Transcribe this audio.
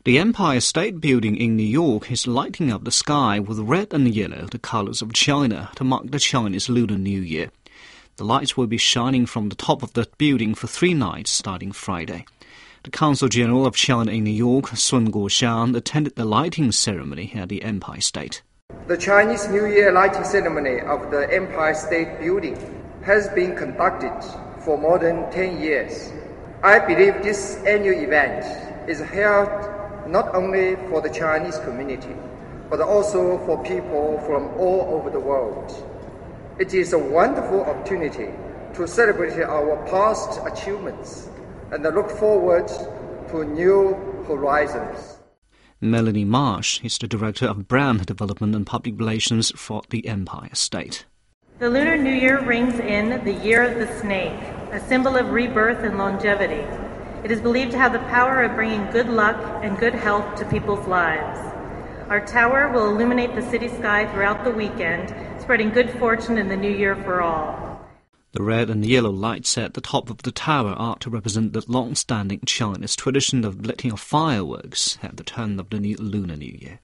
The Empire State Building in New York is lighting up the sky with red and yellow, the colors of China, to mark the Chinese Lunar New Year. The lights will be shining from the top of the building for 3 nights starting Friday. The Consul General of China in New York, Sun Guoxiang, attended the lighting ceremony at the Empire State. The Chinese New Year lighting ceremony of the Empire State Building has been conducted for more than 10 years. I believe this annual event is held not only for the Chinese community, but also for people from all over the world. It is a wonderful opportunity to celebrate our past achievements and look forward to new horizons. Melanie Marsh is the Director of Brand Development and Public Relations for the Empire State. The Lunar New Year rings in the Year of the Snake, a symbol of rebirth and longevity. It is believed to have the power of bringing good luck and good health to people's lives. Our tower will illuminate the city sky throughout the weekend, spreading good fortune in the new year for all. The red and yellow lights at the top of the tower are to represent the long-standing Chinese tradition of lighting of fireworks at the turn of the new Lunar New Year.